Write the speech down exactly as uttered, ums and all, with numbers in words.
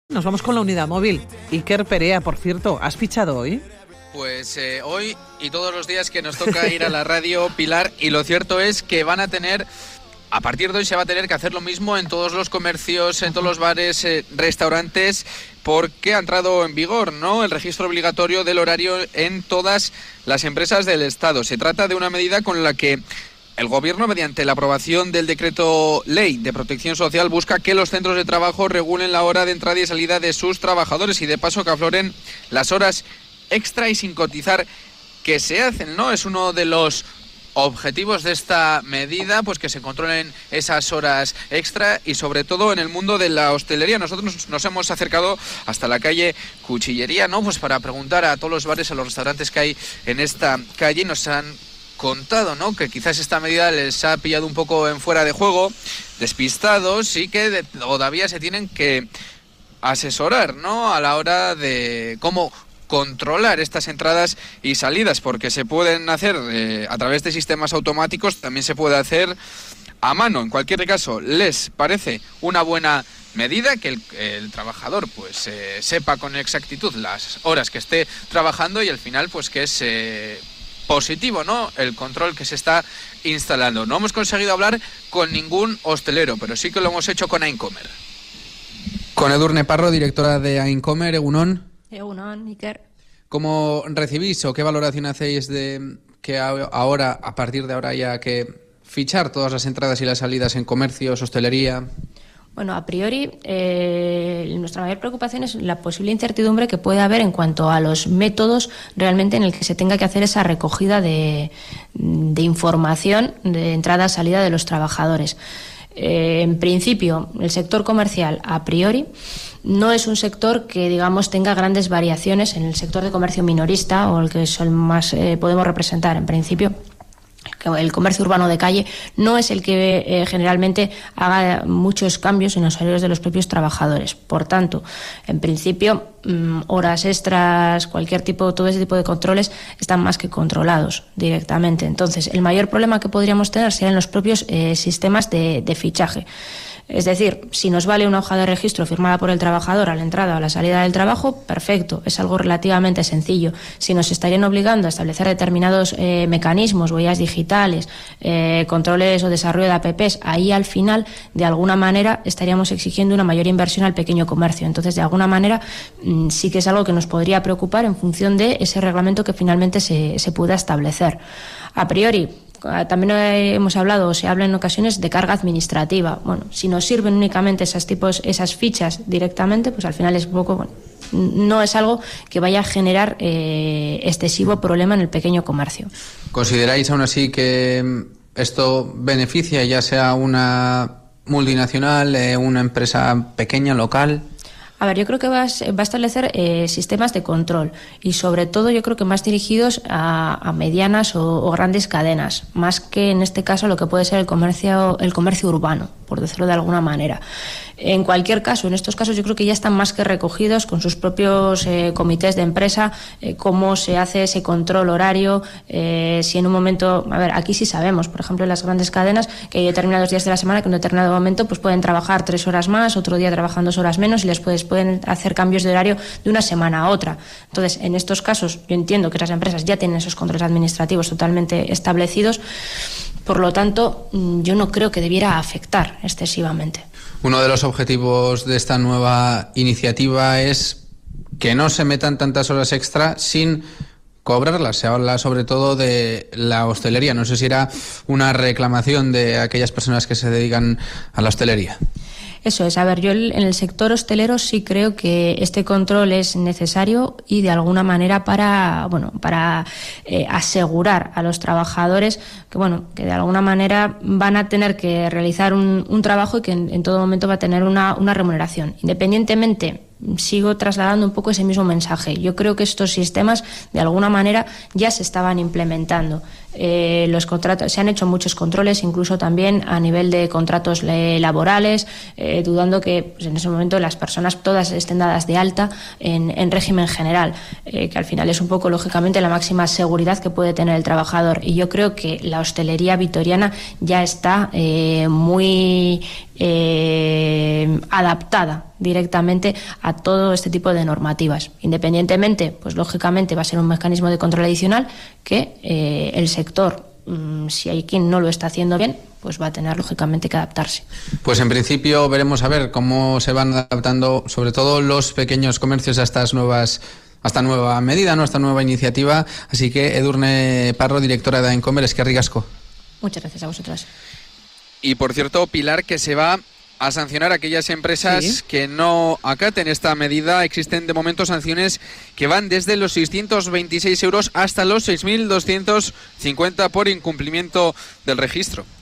Nos vamos con la unidad móvil. Iker Perea, por cierto, ¿has fichado hoy? Pues eh, hoy y todos los días que nos toca ir a la radio, Pilar, y lo cierto es que van a tener, a partir de hoy se va a tener que hacer lo mismo en todos los comercios, en todos los bares, eh, restaurantes, porque ha entrado en vigor, ¿no?, el registro obligatorio del horario en todas las empresas del Estado. Se trata de una medida con la que el Gobierno, mediante la aprobación del decreto ley de protección social, busca que los centros de trabajo regulen la hora de entrada y salida de sus trabajadores y de paso que afloren las horas extra y sin cotizar que se hacen, ¿no? Es uno de los objetivos de esta medida, pues que se controlen esas horas extra y sobre todo en el mundo de la hostelería. Nosotros nos hemos acercado hasta la calle Cuchillería, ¿no?, pues para preguntar a todos los bares, a los restaurantes que hay en esta calle, y nos han contado, ¿no?, que quizás esta medida les ha pillado un poco en fuera de juego, despistados, y que de, todavía se tienen que asesorar, ¿no?, a la hora de cómo controlar estas entradas y salidas, porque se pueden hacer eh, a través de sistemas automáticos, también se puede hacer a mano. En cualquier caso, les parece una buena medida que el, el trabajador pues eh, sepa con exactitud las horas que esté trabajando y al final pues que es eh, positivo, ¿no?, el control que se está instalando. No hemos conseguido hablar con ningún hostelero, pero sí que lo hemos hecho con Aincomer. Con Edurne Parro, directora de Aincomer. Egunon. Egunon, Iker. ¿Cómo recibís o qué valoración hacéis de que ahora, a partir de ahora, haya que fichar todas las entradas y las salidas en comercios, hostelería? Bueno, a priori, eh, nuestra mayor preocupación es la posible incertidumbre que puede haber en cuanto a los métodos realmente en el que se tenga que hacer esa recogida de, de información de entrada-salida de los trabajadores. Eh, en principio, el sector comercial, a priori, no es un sector que, digamos, tenga grandes variaciones en el sector de comercio minorista o el que es el más eh, podemos representar. En principio, el comercio urbano de calle no es el que eh, generalmente haga muchos cambios en los horarios de los propios trabajadores. Por tanto, en principio, mmm, horas extras, cualquier tipo, todo ese tipo de controles están más que controlados directamente. Entonces, el mayor problema que podríamos tener serían los propios eh, sistemas de, de fichaje. Es decir, si nos vale una hoja de registro firmada por el trabajador a la entrada o a la salida del trabajo, perfecto, es algo relativamente sencillo. Si nos estarían obligando a establecer determinados eh, mecanismos, huellas digitales, eh, controles o desarrollo de apps, ahí al final, de alguna manera, estaríamos exigiendo una mayor inversión al pequeño comercio. Entonces, de alguna manera, mmm, sí que es algo que nos podría preocupar en función de ese reglamento que finalmente se, se pueda establecer. A priori, también hemos hablado, o se habla en ocasiones de carga administrativa. Bueno, si nos sirven únicamente esas tipos, esas fichas directamente, pues al final es un poco, bueno, no es algo que vaya a generar eh, excesivo problema en el pequeño comercio. ¿Consideráis aún así que esto beneficia ya sea una multinacional, eh, una empresa pequeña, local? A ver, yo creo que va a, va a establecer eh, sistemas de control y sobre todo yo creo que más dirigidos a, a medianas o, o grandes cadenas, más que en este caso lo que puede ser el comercio, el comercio urbano, por decirlo de alguna manera. En cualquier caso, en estos casos yo creo que ya están más que recogidos con sus propios eh, comités de empresa, eh, cómo se hace ese control horario, eh, si en un momento, a ver, aquí sí sabemos, por ejemplo, en las grandes cadenas, que hay determinados días de la semana que en un determinado momento pues pueden trabajar tres horas más, otro día trabajan dos horas menos y les puedes, pueden hacer cambios de horario de una semana a otra. Entonces, en estos casos, yo entiendo que las empresas ya tienen esos controles administrativos totalmente establecidos, por lo tanto, yo no creo que debiera afectar excesivamente. Uno de los objetivos de esta nueva iniciativa es que no se metan tantas horas extra sin cobrarlas. Se habla sobre todo de la hostelería. No sé si era una reclamación de aquellas personas que se dedican a la hostelería. Eso es, a ver, yo en el sector hostelero sí creo que este control es necesario y de alguna manera para, bueno, para eh, asegurar a los trabajadores que, bueno, que de alguna manera van a tener que realizar un, un trabajo y que en, en todo momento va a tener una, una remuneración. Independientemente, sigo trasladando un poco ese mismo mensaje. Yo creo que estos sistemas de alguna manera ya se estaban implementando. eh, los contratos, se han hecho muchos controles, incluso también a nivel de contratos eh, laborales, eh, dudando que pues, en ese momento las personas todas estén dadas de alta en, en régimen general, eh, que al final es un poco, lógicamente, la máxima seguridad que puede tener el trabajador. Y yo creo que la hostelería vitoriana ya está eh, muy eh, adaptada directamente a todo este tipo de normativas. Independientemente, pues lógicamente va a ser un mecanismo de control adicional que eh, el sector, mmm, si hay quien no lo está haciendo bien, pues va a tener lógicamente que adaptarse. Pues en principio veremos a ver cómo se van adaptando, sobre todo los pequeños comercios, a estas nuevas a esta nueva medida, ¿no? A esta nueva iniciativa. Así que Edurne Parro, directora de Encomer, es que ricasco. Muchas gracias a vosotras. Y por cierto, Pilar, que se va a sancionar a aquellas empresas sí. que no acaten esta medida. Existen de momento sanciones que van desde los seiscientos veintiséis euros hasta los seis mil doscientos cincuenta por incumplimiento del registro.